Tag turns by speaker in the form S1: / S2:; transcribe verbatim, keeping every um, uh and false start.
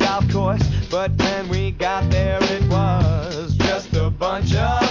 S1: golf course, but when we got there it was just a bunch of